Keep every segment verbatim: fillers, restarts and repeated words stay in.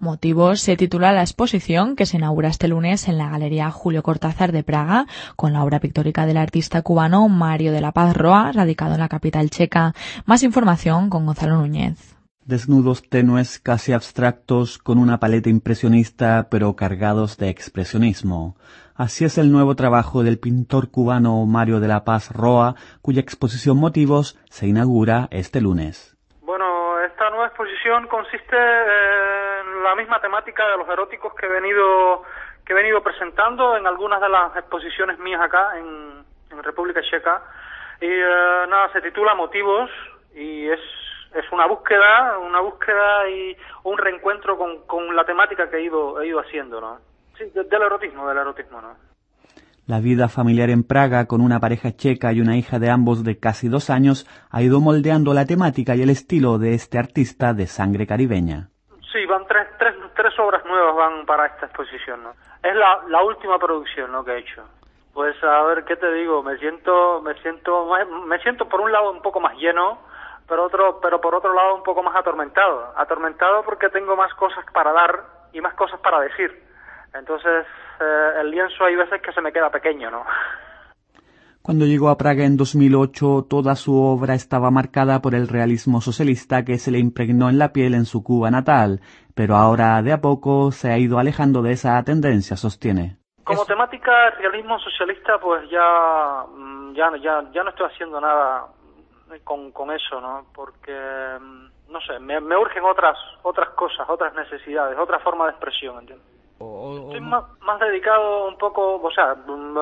Motivos se titula la exposición que se inaugura este lunes en la Galería Julio Cortázar de Praga con la obra pictórica del artista cubano Mario de la Paz Roa, radicado en la capital checa. Más información con Gonzalo Núñez. Desnudos tenues, casi abstractos, con una paleta impresionista, pero cargados de expresionismo. Así es el nuevo trabajo del pintor cubano Mario de la Paz Roa, cuya exposición Motivos se inaugura este lunes. Bueno, esta nueva exposición consiste en la misma temática de los eróticos que he venido que he venido presentando en algunas de las exposiciones mías acá en, en República Checa. Y eh, nada, se titula Motivos y es es una búsqueda, una búsqueda y un reencuentro con, con la temática que he ido he ido haciendo, ¿no? Sí, de, del erotismo, del erotismo, ¿no? La vida familiar en Praga, con una pareja checa y una hija de ambos de casi dos años, ha ido moldeando la temática y el estilo de este artista de sangre caribeña. Sí, van tres, tres, tres obras nuevas van para esta exposición, ¿no? Es la, la última producción, ¿no?, que he hecho. Pues a ver, ¿qué te digo? Me siento, me siento, me siento por un lado un poco más lleno, pero otro, pero por otro lado un poco más atormentado. Atormentado porque tengo más cosas para dar y más cosas para decir. Entonces, eh, el lienzo hay veces que se me queda pequeño, ¿no? Cuando llegó a Praga en dos mil ocho, toda su obra estaba marcada por el realismo socialista que se le impregnó en la piel en su Cuba natal, pero ahora de a poco se ha ido alejando de esa tendencia, sostiene. Como temática realismo socialista, pues ya, ya, ya, ya no estoy haciendo nada con, con eso, ¿no? Porque, no sé, me, me urgen otras, otras cosas, otras necesidades, otra forma de expresión, ¿entiendes? Estoy más, más dedicado un poco, o sea,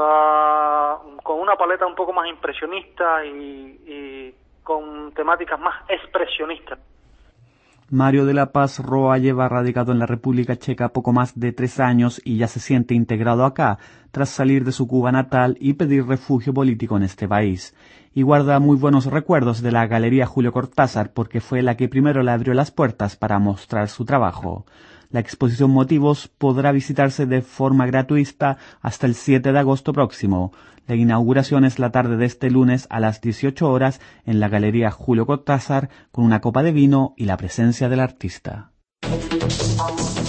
uh, con una paleta un poco más impresionista y, y con temáticas más expresionistas. Mario de la Paz Roa lleva radicado en la República Checa poco más de tres años y ya se siente integrado acá, tras salir de su Cuba natal y pedir refugio político en este país. Y guarda muy buenos recuerdos de la Galería Julio Cortázar porque fue la que primero le abrió las puertas para mostrar su trabajo. La exposición Motivos podrá visitarse de forma gratuita hasta el siete de agosto próximo. La inauguración es la tarde de este lunes a las dieciocho horas en la Galería Julio Cortázar con una copa de vino y la presencia del artista.